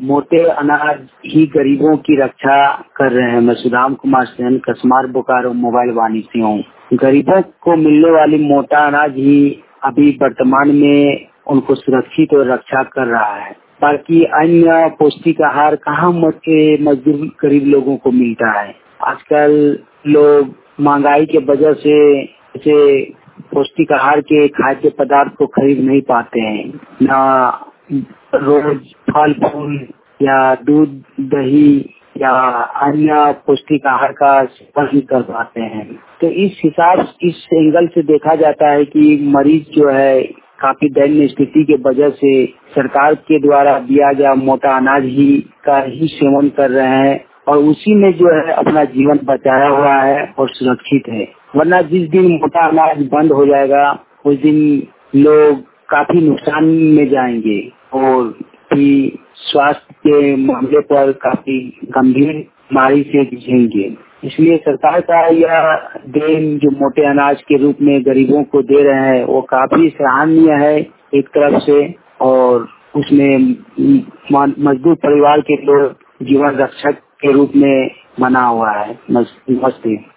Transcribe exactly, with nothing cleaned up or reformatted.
मोटे अनाज ही गरीबों की रक्षा कर रहे हैं। मैं सुदाम कुमार सेन, कसमार बोकारो मोबाइल वाणी से हूँ। गरीबों को मिलने वाली मोटा अनाज ही अभी वर्तमान में उनको सुरक्षित और रक्षा कर रहा है, बाकी अन्य पौष्टिक आहार कहाँ मोटे मजदूर गरीब लोगों को मिलता है। आजकल लोग महंगाई के वजह से जैसे पौष्टिक आहार के खाद्य पदार्थ को खरीद नहीं पाते हैं, न रोज फल फूल या दूध दही या अन्य पौष्टिक आहार का सेवन नहीं कर पाते हैं। तो इस हिसाब इस एंगल से देखा जाता है कि मरीज जो है काफी दयनीय स्थिति के वजह से सरकार के द्वारा दिया गया मोटा अनाज ही का ही सेवन कर रहे हैं और उसी में जो है अपना जीवन बचाया हुआ है और सुरक्षित है। वरना जिस दिन मोटा अनाज बंद हो जाएगा उस दिन लोग काफी नुकसान में जाएंगे और भी स्वास्थ्य के मामले पर काफी गंभीर बीमारी से जूझेंगे। इसलिए सरकार का यह देन जो मोटे अनाज के रूप में गरीबों को दे रहे हैं वो काफी सराहनीय है एक तरफ से, और उसमें मजदूर परिवार के लोग जीवन रक्षक के रूप में बना हुआ है। नमस्ते।